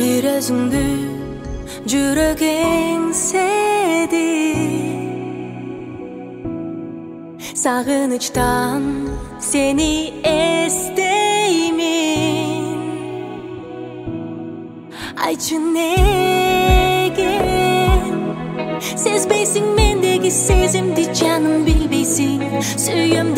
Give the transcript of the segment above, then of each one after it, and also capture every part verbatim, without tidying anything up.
Bir özüngdü жүрөгүң седи. Сагынычтан сени эстеймин. Айтчы неге сезбейсиң мендеги сезимди, жаным билбейсиң сүйөм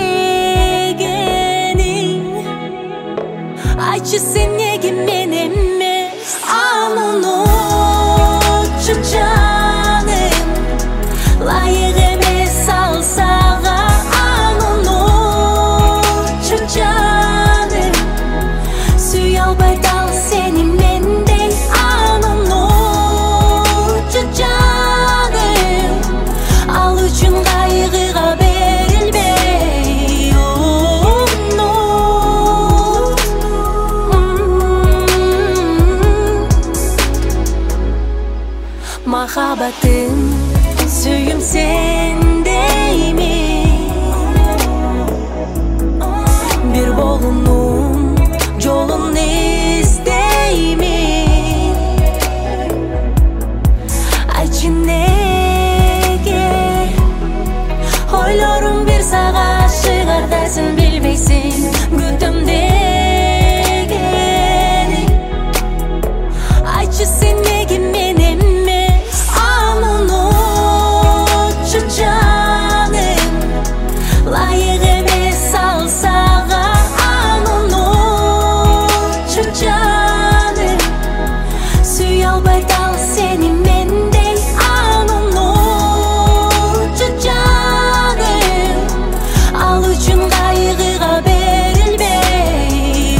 дегени. Айтчы сен неге мен эмес ал унутчу жаным, лайык эмес ал сага ал унутчу жаным. Сүйө албай дал сени мендей ал унутчу жаным. Ал үчүн кайгыга берилбей. Махаббатым, сүйüm сендеймин. Бир болуунун жолун издеймин. Айтчы неге ойлорум бир сага чыгардайсың, билбейсиң күтөм дегени. Айтчы сен неге мен эмес ал унутчу жаным, лайык эмес ал сага ал унутчу жаным. Сүйө албай дал сени мендей ал унутчу жаным. Ал үчүн кайгыга берилбей.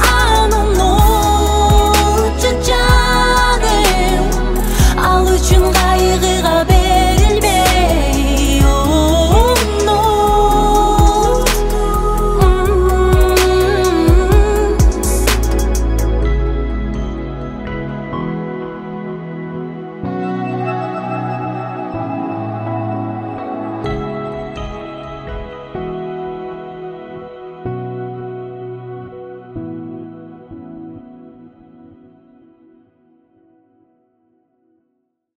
Al üçün